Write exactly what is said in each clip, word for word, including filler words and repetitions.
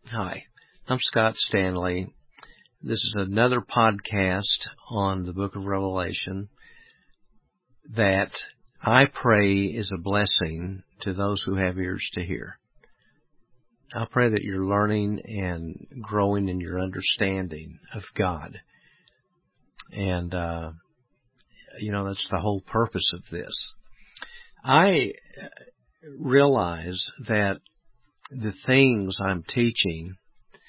Hi, I'm Scott Stanley. This is another podcast on the book of Revelation that I pray is a blessing to those who have ears to hear. I pray that you're learning and growing in your understanding of God. And, uh, you know, that's the whole purpose of this. I realize that the things I'm teaching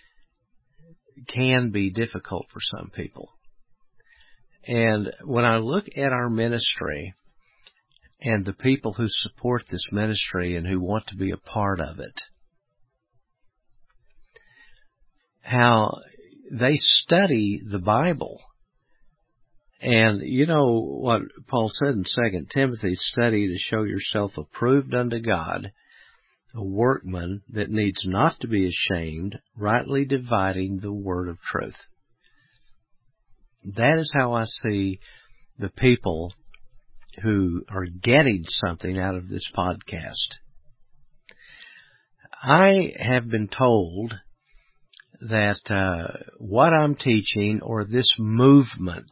can be difficult for some people. And when I look at our ministry and the people who support this ministry and who want to be a part of it, how they study the Bible. And you know what Paul said in Second Timothy, study to show yourself approved unto God, a workman that needs not to be ashamed, rightly dividing the word of truth. That is how I see the people who are getting something out of this podcast. I have been told that uh, what I'm teaching, or this movement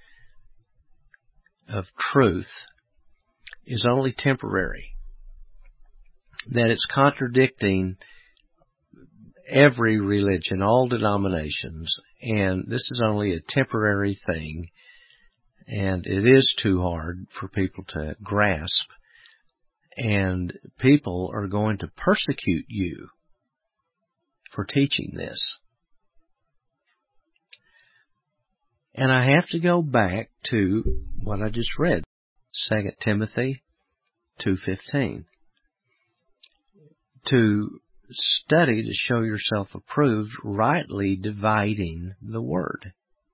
of truth, is only temporary. That it's contradicting every religion, all denominations, and this is only a temporary thing, and it is too hard for people to grasp, and people are going to persecute you for teaching this. And I have to go back to what I just read, Second Timothy two fifteen. To study to show yourself approved, rightly dividing the word.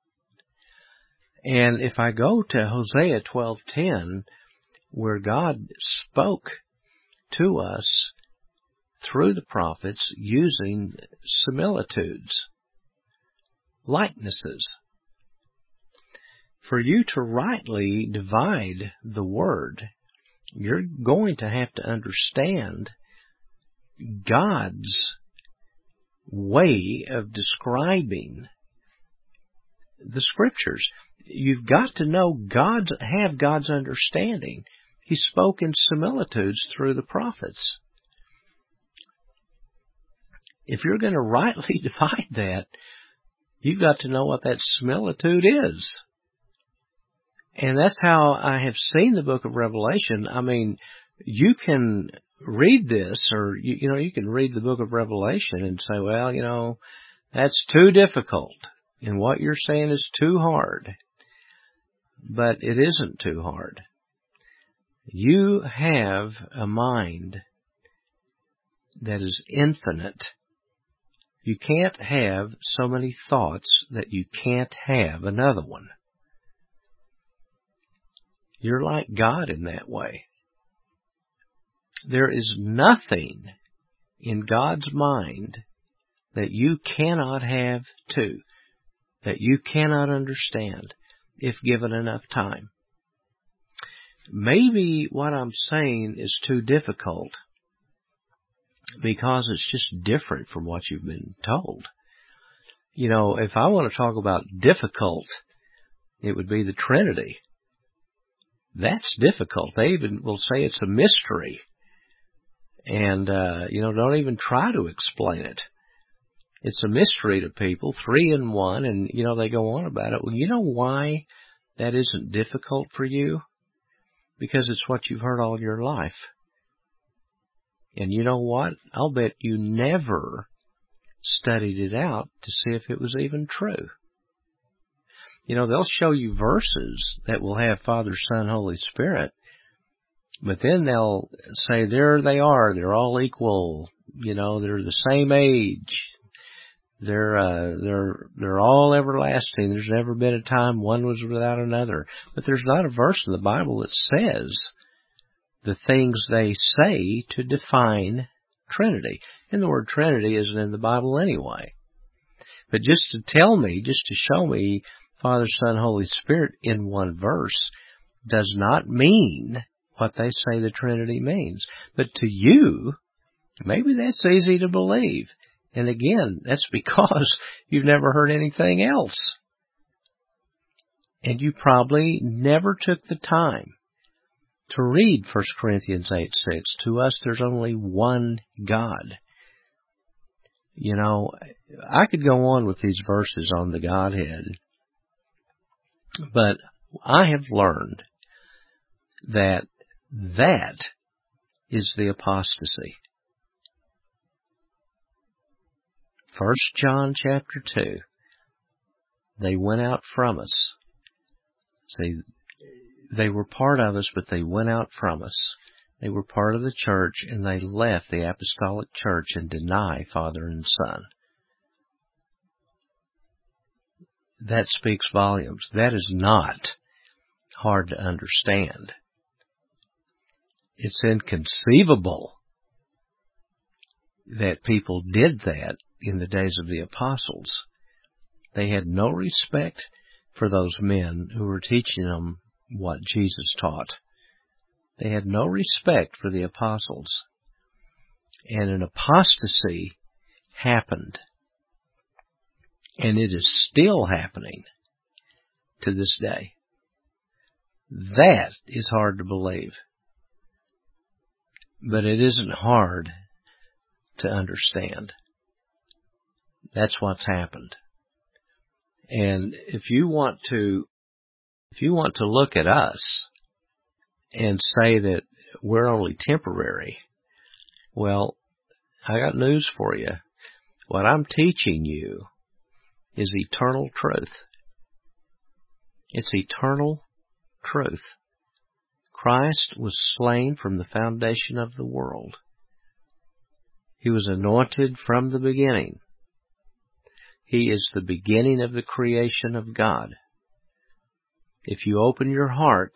And if I go to Hosea twelve ten, where God spoke to us through the prophets using similitudes, likenesses, for you to rightly divide the word, you're going to have to understand God's way of describing the Scriptures. You've got to know God's, have God's understanding. He spoke in similitudes through the prophets. If you're going to rightly divide that, you've got to know what that similitude is. And that's how I have seen the book of Revelation. I mean, you can read this, or, you, you know, you can read the book of Revelation and say, well, you know, that's too difficult, and what you're saying is too hard. But it isn't too hard. You have a mind that is infinite. You can't have so many thoughts that you can't have another one. You're like God in that way. There is nothing in God's mind that you cannot have too, that you cannot understand if given enough time. Maybe what I'm saying is too difficult because it's just different from what you've been told. You know, if I want to talk about difficult, it would be the Trinity. That's difficult. They even will say it's a mystery. And, uh, you know, don't even try to explain it. It's a mystery to people, three in one, and, you know, they go on about it. Well, you know why that isn't difficult for you? Because it's what you've heard all your life. And you know what? I'll bet you never studied it out to see if it was even true. You know, they'll show you verses that will have Father, Son, Holy Spirit, but then they'll say, there they are, they're all equal, you know, they're the same age, they're, uh, they're, they're all everlasting, there's never been a time one was without another. But there's not a verse in the Bible that says the things they say to define Trinity. And the word Trinity isn't in the Bible anyway. But just to tell me, just to show me Father, Son, Holy Spirit in one verse does not mean what they say the Trinity means. But to you, maybe that's easy to believe. And again, that's because you've never heard anything else. And you probably never took the time to read First Corinthians eight six. To us, there's only one God. You know, I could go on with these verses on the Godhead, but I have learned that that is the apostasy. First John chapter two, they went out from us. See, they were part of us, but they went out from us. They were part of the church, and they left the apostolic church and deny Father and Son. That speaks volumes. That is not hard to understand. It's inconceivable that people did that in the days of the apostles. They had no respect for those men who were teaching them what Jesus taught. They had no respect for the apostles. And an apostasy happened. And it is still happening to this day. That is hard to believe. But it isn't hard to understand. That's what's happened. And if you want to, if you want to look at us and say that we're only temporary, well, I got news for you. What I'm teaching you is eternal truth. It's eternal truth. Christ was slain from the foundation of the world. He was anointed from the beginning. He is the beginning of the creation of God. If you open your heart,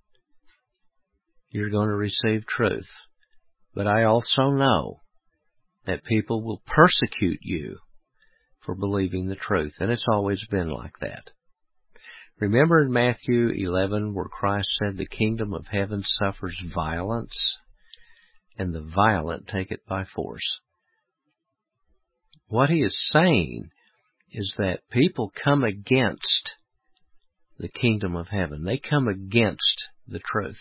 you're going to receive truth. But I also know that people will persecute you for believing the truth, and it's always been like that. Remember in Matthew eleven where Christ said, the kingdom of heaven suffers violence, and the violent take it by force. What he is saying is that people come against the kingdom of heaven. They come against the truth.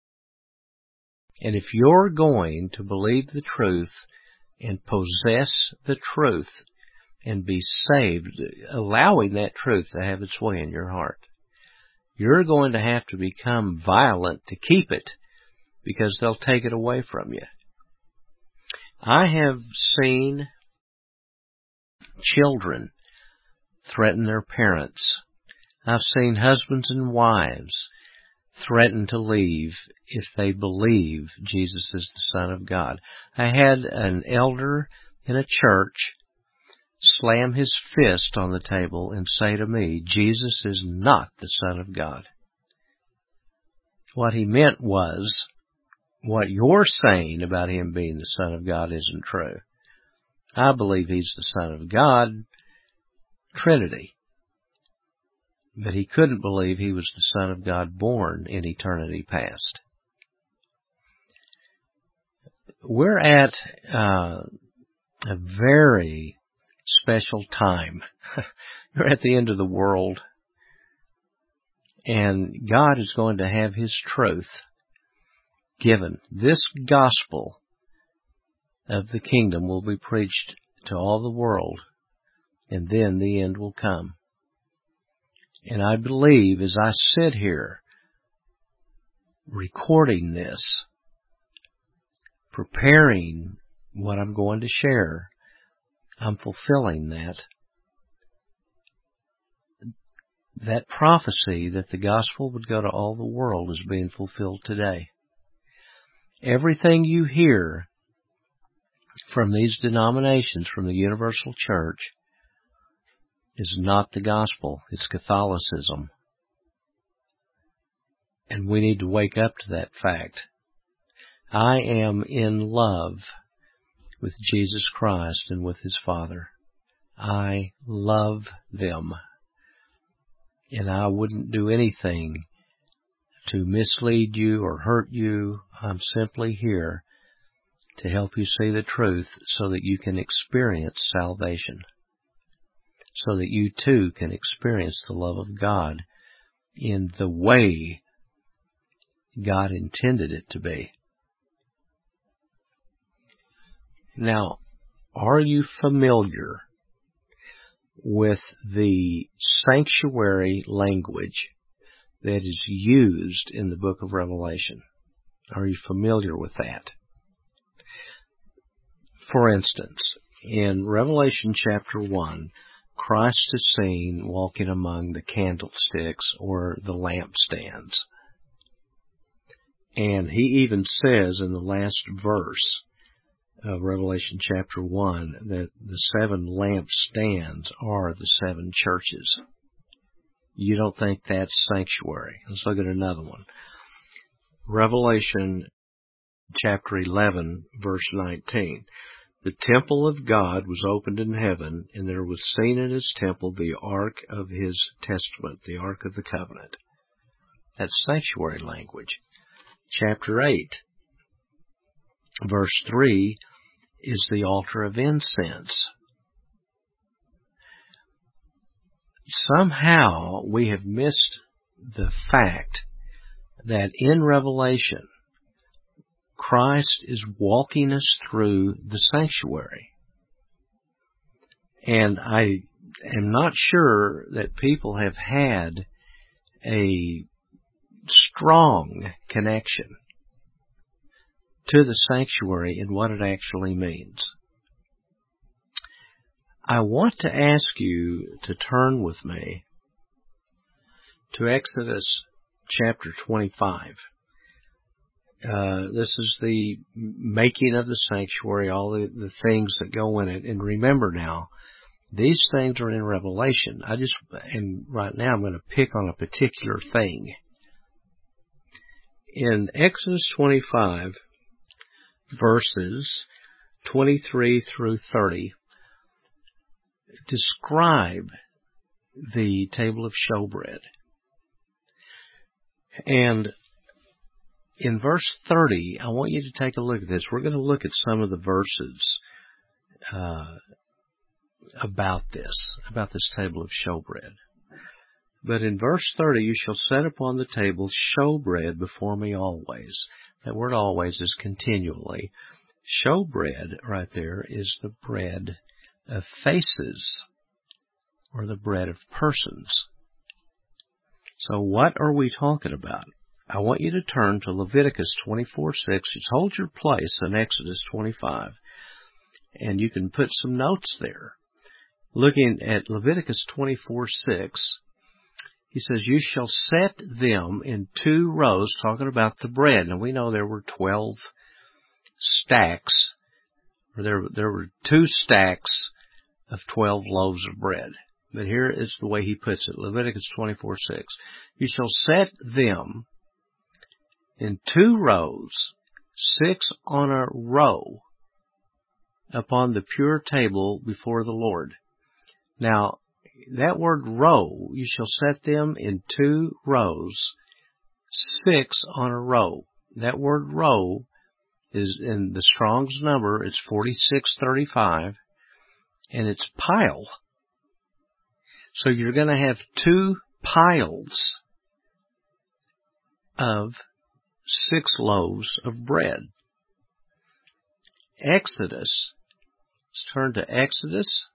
And if you're going to believe the truth and possess the truth and be saved, allowing that truth to have its way in your heart, you're going to have to become violent to keep it, because they'll take it away from you. I have seen children threaten their parents. I've seen husbands and wives threaten to leave if they believe Jesus is the Son of God. I had an elder in a church slam his fist on the table and say to me, Jesus is not the Son of God. What he meant was, what you're saying about him being the Son of God isn't true. I believe he's the Son of God, Trinity. But he couldn't believe he was the Son of God born in eternity past. We're at uh, a very special time. You're at the end of the world, and God is going to have his truth given. This gospel of the kingdom will be preached to all the world, and then the end will come. And I believe as I sit here recording this, preparing what I'm going to share, I'm fulfilling that. That prophecy that the gospel would go to all the world is being fulfilled today. Everything you hear from these denominations, from the universal church, is not the gospel. It's Catholicism. And we need to wake up to that fact. I am in love with Jesus Christ and with his Father. I love them. And I wouldn't do anything to mislead you or hurt you. I'm simply here to help you see the truth so that you can experience salvation, so that you too can experience the love of God in the way God intended it to be. Now, are you familiar with the sanctuary language that is used in the book of Revelation? Are you familiar with that? For instance, in Revelation chapter one, Christ is seen walking among the candlesticks or the lampstands. And he even says in the last verse of Revelation chapter one that the seven lampstands are the seven churches. You don't think that's sanctuary? Let's look at another one. Revelation chapter eleven, verse nineteen. The temple of God was opened in heaven, and there was seen in his temple the ark of his testament, the ark of the covenant. That's sanctuary language. Chapter eight, verse three, is the altar of incense. Somehow we have missed the fact that in Revelation, Christ is walking us through the sanctuary. And I am not sure that people have had a strong connection to the sanctuary and what it actually means. I want to ask you to turn with me to Exodus chapter twenty-five. Uh, this is the making of the sanctuary, all the, the things that go in it. And remember now, these things are in Revelation. I just, and right now I'm going to pick on a particular thing. In Exodus twenty-five, verses twenty-three through thirty, describe the table of showbread. And in verse thirty, I want you to take a look at this. We're going to look at some of the verses uh, about this, about this table of showbread. But in verse thirty, you shall set upon the table showbread before me always. That word always is continually. Showbread right there is the bread of faces, or the bread of persons. So what are we talking about? I want you to turn to Leviticus twenty-four six. Just hold your place in Exodus twenty-five, and you can put some notes there. Looking at Leviticus twenty-four six, he says, you shall set them in two rows, talking about the bread. Now we know there were twelve stacks, or there, there were two stacks of twelve loaves of bread. But here is the way he puts it, Leviticus twenty-four six. You shall set them in two rows, six on a row, upon the pure table before the Lord. Now, that word row, you shall set them in two rows, six on a row. That word row is in the Strong's number, it's forty-six thirty-five, and it's pile. So you're going to have two piles of six loaves of bread. Exodus, let's turn to Exodus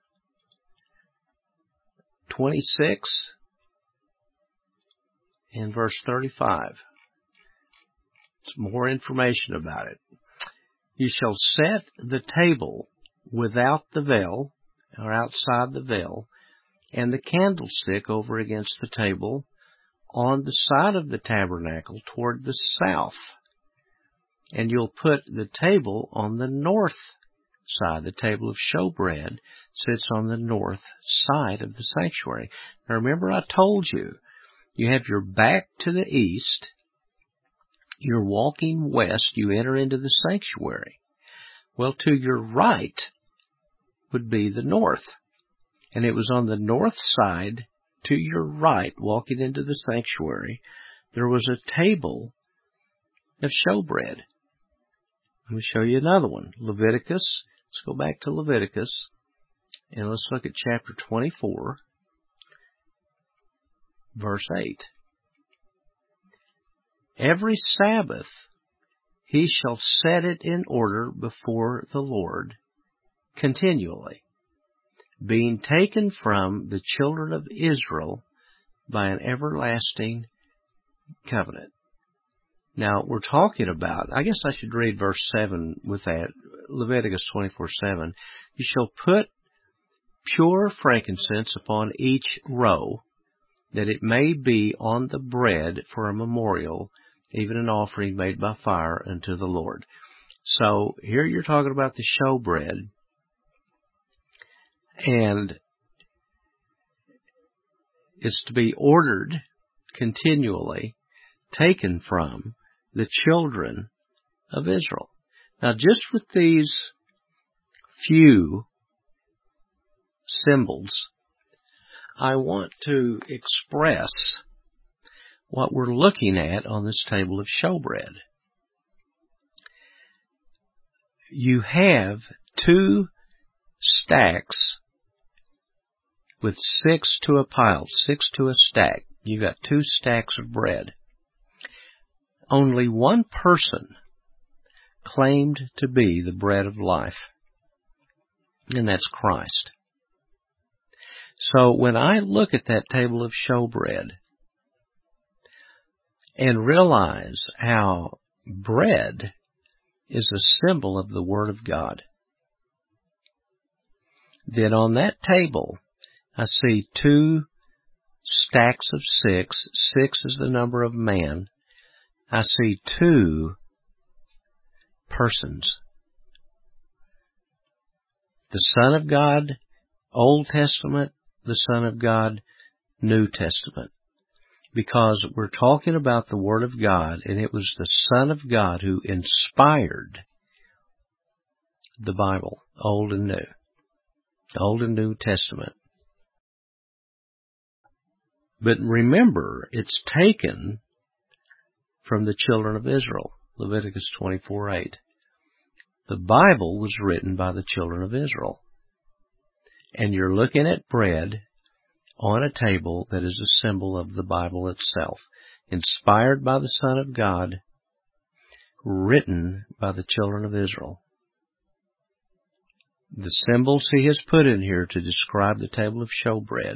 twenty-six and verse thirty-five. It's more information about it. You shall set the table without the veil, or outside the veil, and the candlestick over against the table on the side of the tabernacle toward the south. And you'll put the table on the north side. The table of showbread sits on the north side of the sanctuary. Now remember, I told you, you have your back to the east, you're walking west, you enter into the sanctuary. Well, to your right would be the north. And it was on the north side, to your right, walking into the sanctuary, there was a table of showbread. Let me show you another one. Leviticus. Let's go back to Leviticus. And let's look at chapter twenty-four, verse eight. Every Sabbath he shall set it in order before the Lord continually, being taken from the children of Israel by an everlasting covenant. Now, we're talking about, I guess I should read verse seven with that, Leviticus twenty-four seven. You shall put pure frankincense upon each row, that it may be on the bread for a memorial, even an offering made by fire unto the Lord. So here you're talking about the showbread, and it's to be ordered continually, taken from the children of Israel. Now, just with these few symbols, I want to express what we're looking at on this table of showbread. You have two stacks with six to a pile, six to a stack. You've got two stacks of bread. Only one person claimed to be the bread of life, and that's Christ. So when I look at that table of showbread and realize how bread is a symbol of the Word of God, then on that table I see two stacks of six. Six is the number of man. I see two persons. The Son of God, Old Testament, the Son of God, New Testament. Because we're talking about the Word of God, and it was the Son of God who inspired the Bible, Old and New. Old and New Testament. But remember, it's taken from the children of Israel, Leviticus twenty-four eight. The Bible was written by the children of Israel. And you're looking at bread on a table that is a symbol of the Bible itself, inspired by the Son of God, written by the children of Israel. The symbols he has put in here to describe the table of showbread,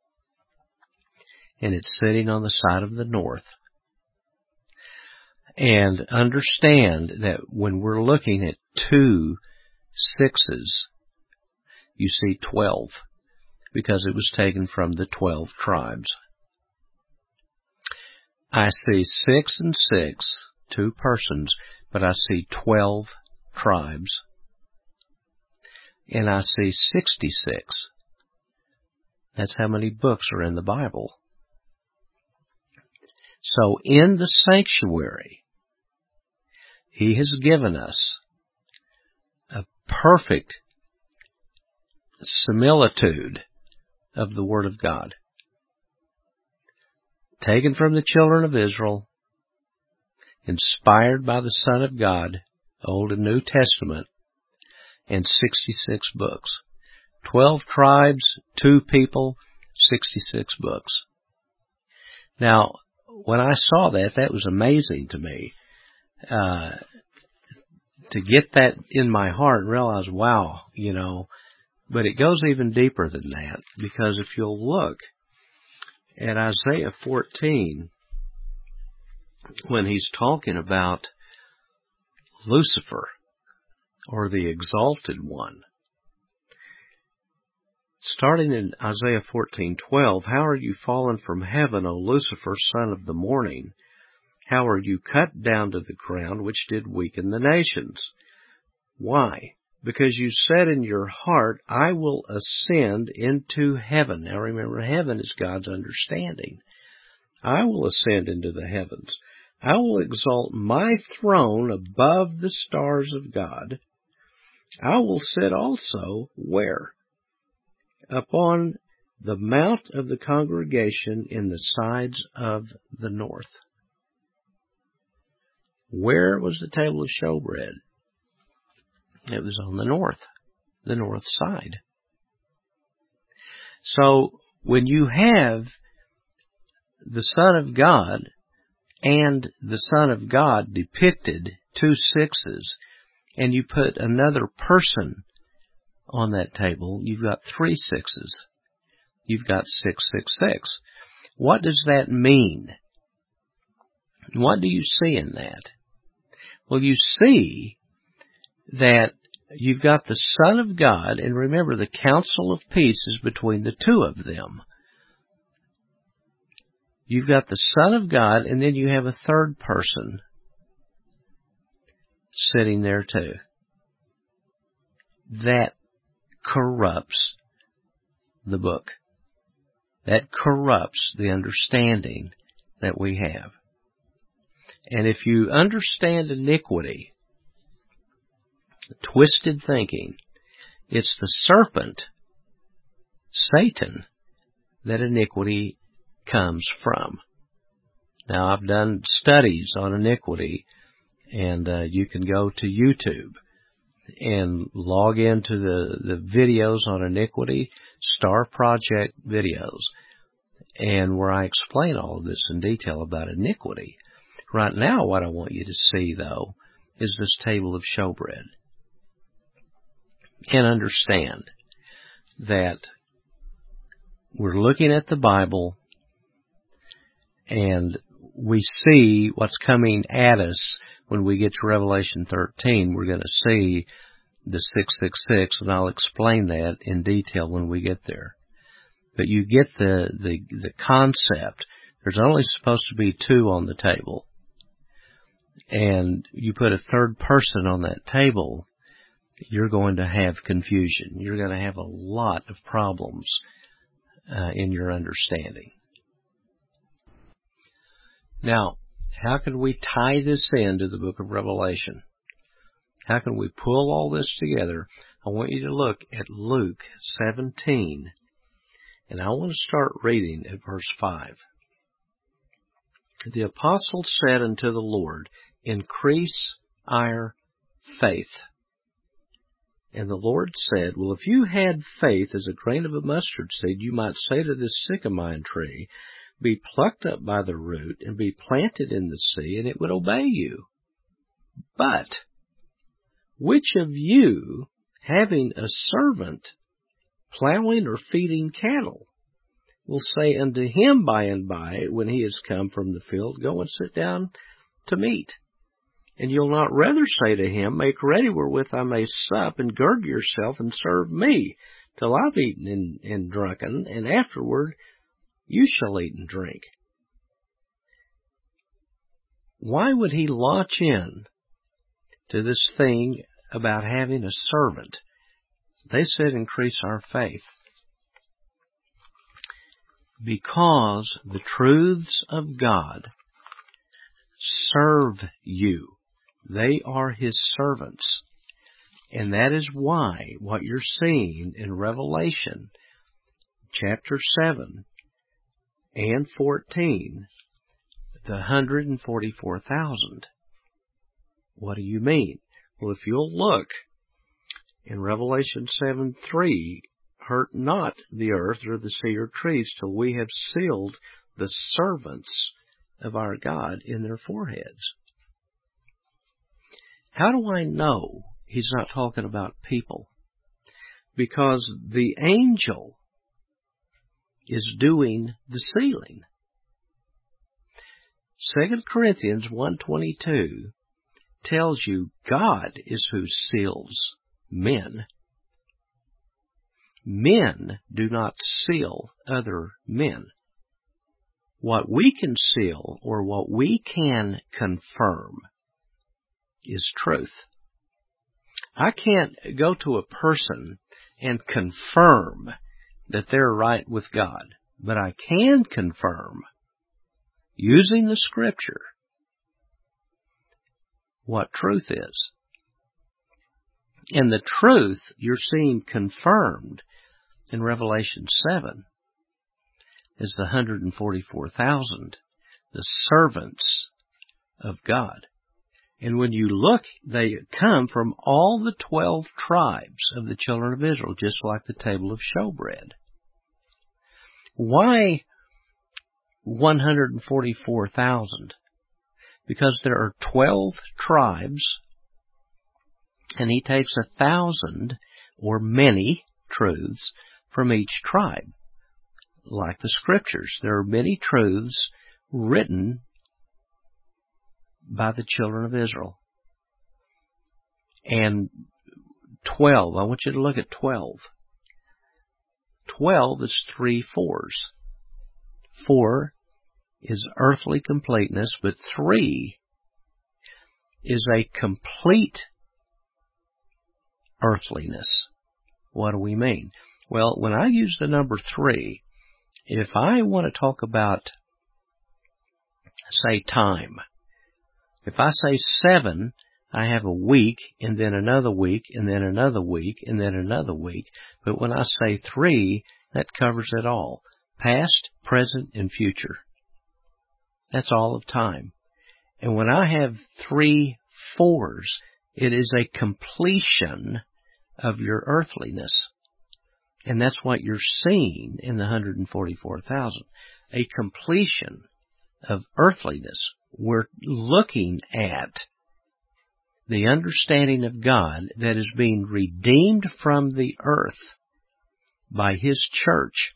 and it's sitting on the side of the north. And understand that when we're looking at two sixes, you see twelve, because it was taken from the twelve tribes. I see six and six, two persons, but I see twelve tribes. And I see sixty-six. That's how many books are in the Bible. So in the sanctuary, he has given us a perfect similitude of the Word of God, taken from the children of Israel, inspired by the Son of God, Old and New Testament, and sixty-six books. Twelve tribes, two people, sixty-six books. Now, when I saw that, that was amazing to me. Uh, to get that in my heart and realize, wow, you know, but it goes even deeper than that, because if you'll look at Isaiah fourteen, when he's talking about Lucifer, or the exalted one, starting in Isaiah fourteen twelve, how are you fallen from heaven, O Lucifer, son of the morning? How are you cut down to the ground, which did weaken the nations? Why? Because you said in your heart, I will ascend into heaven. Now remember, heaven is God's understanding. I will ascend into the heavens. I will exalt my throne above the stars of God. I will sit also, where? Upon the mount of the congregation in the sides of the north. Where was the table of showbread? It was on the north, the north side. So when you have the Son of God and the Son of God depicted, two sixes, and you put another person on that table, you've got three sixes. You've got six six six. What does that mean? What do you see in that? Well, you see that you've got the Son of God, and remember, the counsel of peace is between the two of them. You've got the Son of God, and then you have a third person sitting there too. That corrupts the book. That corrupts the understanding that we have. And if you understand iniquity, twisted thinking, it's the serpent, Satan, that iniquity comes from. Now, I've done studies on iniquity, and uh, you can go to YouTube and log into the, the videos on iniquity, Star Project videos, and where I explain all of this in detail about iniquity. Right now, what I want you to see, though, is this table of showbread. And understand that we're looking at the Bible, and we see what's coming at us. When we get to Revelation thirteen, we're going to see the six six six, and I'll explain that in detail when we get there. But you get the, the, the concept. There's only supposed to be two on the table. And you put a third person on that table, you're going to have confusion. You're going to have a lot of problems uh, in your understanding. Now, how can we tie this into the book of Revelation? How can we pull all this together? I want you to look at Luke seventeen, and I want to start reading at verse five. The apostle said unto the Lord, increase our faith. And the Lord said, well, if you had faith as a grain of a mustard seed, you might say to this sycamore tree, be plucked up by the root and be planted in the sea, and it would obey you. But which of you, having a servant plowing or feeding cattle, will say unto him by and by, when he is come from the field, go and sit down to meat? And you'll not rather say to him, make ready wherewith I may sup, and gird yourself and serve me, till I've eaten and, and drunken, and afterward you shall eat and drink. Why would he launch in to this thing about having a servant? They said increase our faith. Because the truths of God serve you. They are his servants. And that is why what you're seeing in Revelation chapter seven and fourteen, the one hundred forty-four thousand. What do you mean? Well, if you'll look in Revelation seven three, hurt not the earth or the sea or trees till we have sealed the servants of our God in their foreheads. How do I know he's not talking about people? Because the angel is doing the sealing. Second Corinthians one twenty-two tells you God is who seals men. Men do not seal other men. What we can seal, or what we can confirm, is truth. I can't go to a person and confirm that they're right with God, but I can confirm, using the Scripture, what truth is. And the truth you're seeing confirmed in Revelation seven is the one hundred forty-four thousand, the servants of God. And when you look, they come from all the twelve tribes of the children of Israel, just like the table of showbread. Why one hundred forty-four thousand? Because there are twelve tribes, and he takes a thousand or many truths from each tribe. Like the scriptures, there are many truths written by the children of Israel. And twelve, I want you to look at twelve. twelve is three fours. Four is earthly completeness, but three is a complete earthliness. What do we mean? Well, when I use the number three, if I want to talk about, say, time, if I say seven, I have a week, and then another week, and then another week, and then another week. But when I say three, that covers it all. Past, present, and future. That's all of time. And when I have three fours, it is a completion of your earthliness. And that's what you're seeing in the one hundred forty-four thousand. A completion of earthliness. We're looking at the understanding of God that is being redeemed from the earth by His church.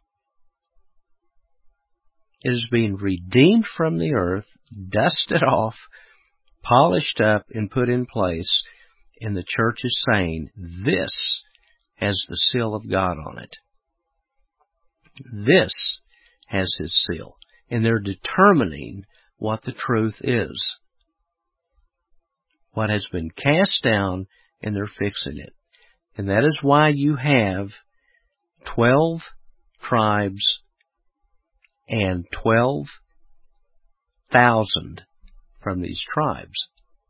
It is being redeemed from the earth, dusted off, polished up, and put in place. And the church is saying, this has the seal of God on it. This has His seal. And they're determining what the truth is. What has been cast down, and they're fixing it. And that is why you have twelve tribes and twelve thousand from these tribes,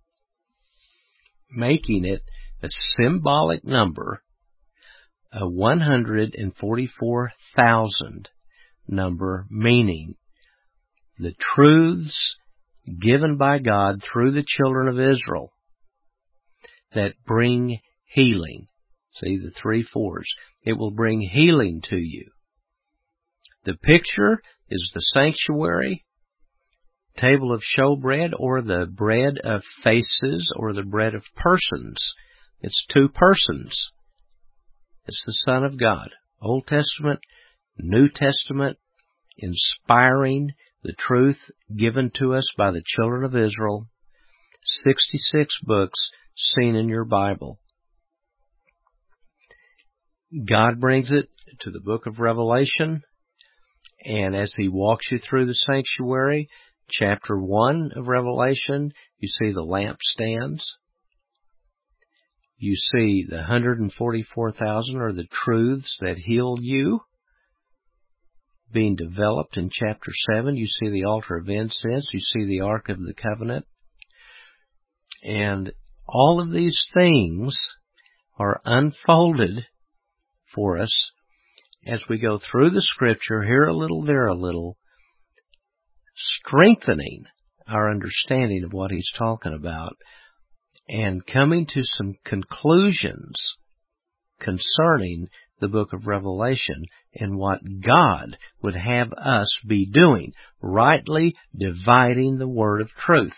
making it a symbolic number, a one hundred forty-four thousand number, meaning the truths given by God through the children of Israel that bring healing. See, the three fours. It will bring healing to you. The picture is the sanctuary, table of showbread, or the bread of faces, or the bread of persons. It's two persons. It's the Son of God. Old Testament, New Testament, inspiring the truth given to us by the children of Israel. sixty-six books seen in your Bible. God brings it to the book of Revelation, and as He walks you through the sanctuary, chapter one of Revelation, you see the lampstands. You see the one hundred forty-four thousand, or the truths that heal you, being developed in chapter seven. You see the altar of incense. You see the Ark of the Covenant. And all of these things are unfolded for us as we go through the Scripture, here a little, there a little, strengthening our understanding of what He's talking about, and coming to some conclusions concerning the book of Revelation and what God would have us be doing, rightly dividing the word of truth.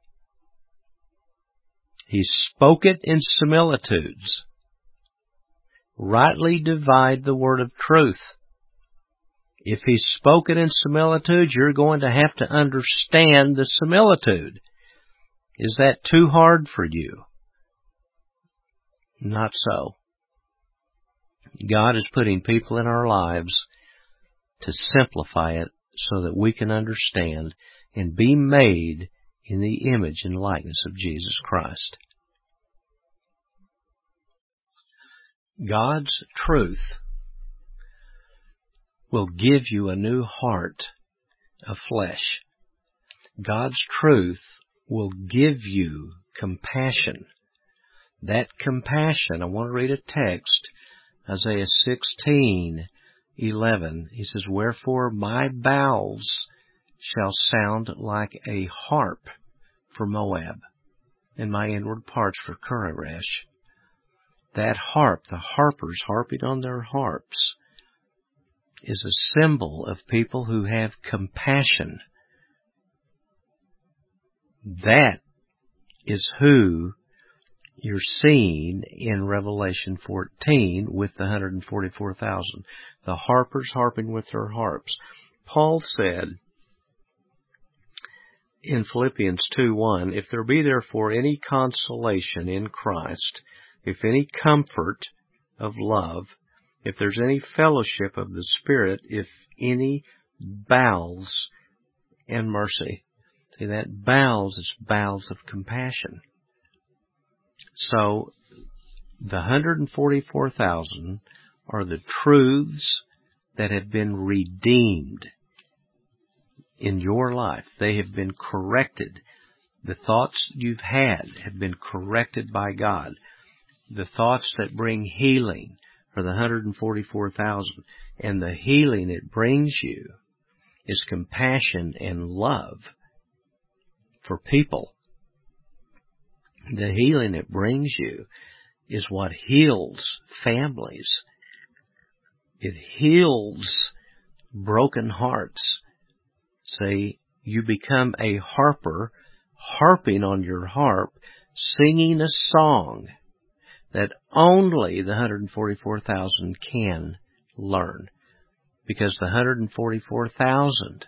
He spoke it in similitudes. Rightly divide the word of truth. If He spoke it in similitudes, you're going to have to understand the similitude. Is that too hard for you? Not so. God is putting people in our lives to simplify it so that we can understand and be made in the image and likeness of Jesus Christ. God's truth will give you a new heart of flesh. God's truth will give you compassion. That compassion, I want to read a text, Isaiah sixteen eleven. He says, "Wherefore my bowels shall sound like a harp for Moab." and my inward parts for Koresh. That harp, the harpers harping on their harps, is a symbol of people who have compassion. That is who you're seeing in Revelation fourteen with the one hundred forty-four thousand. The harpers harping with their harps. Paul said in Philippians two one, if there be therefore any consolation in Christ, if any comfort of love, if there's any fellowship of the Spirit, if any bowels and mercy. See, that bowels is bowels of compassion. So, the one hundred forty-four thousand are the truths that have been redeemed in your life. They have been corrected. The thoughts you've had have been corrected by God. The thoughts that bring healing are the one hundred forty-four thousand. And the healing it brings you is compassion and love for people. The healing it brings you is what heals families. It heals broken hearts. See, you become a harper, harping on your harp, singing a song that only the one hundred forty-four thousand can learn. Because the one hundred forty-four thousand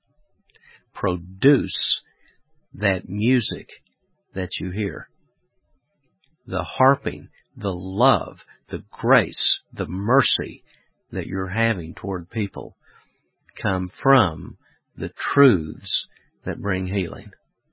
produce that music that you hear. The harping, the love, the grace, the mercy that you're having toward people come from the truths that bring healing.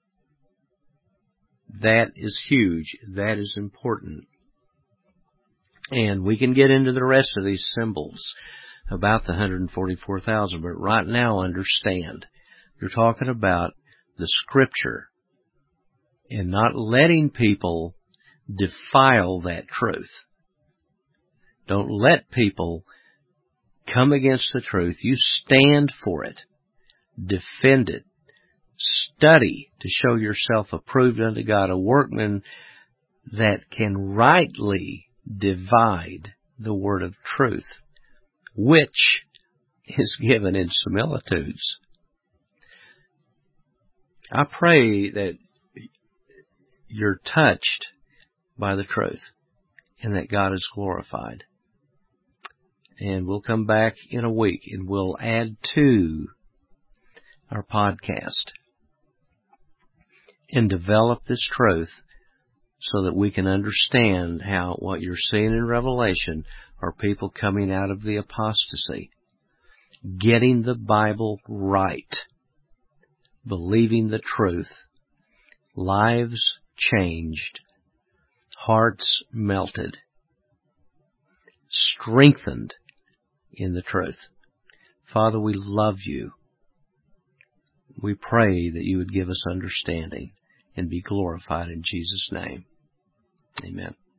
That is huge. That is important. And we can get into the rest of these symbols about the one hundred forty-four thousand, but right now understand, you're talking about the Scripture and not letting people defile that truth. Don't let people come against the truth. You stand for it. Defend it. Study to show yourself approved unto God, a workman that can rightly divide the word of truth, which is given in similitudes. I pray that you're touched by the truth and that God is glorified. And we'll come back in a week and we'll add to our podcast and develop this truth so that we can understand how what you're seeing in Revelation are people coming out of the apostasy, getting the Bible right, believing the truth, lives changed, hearts melted, strengthened in the truth. Father, we love you. We pray that you would give us understanding and be glorified in Jesus' name. Amen.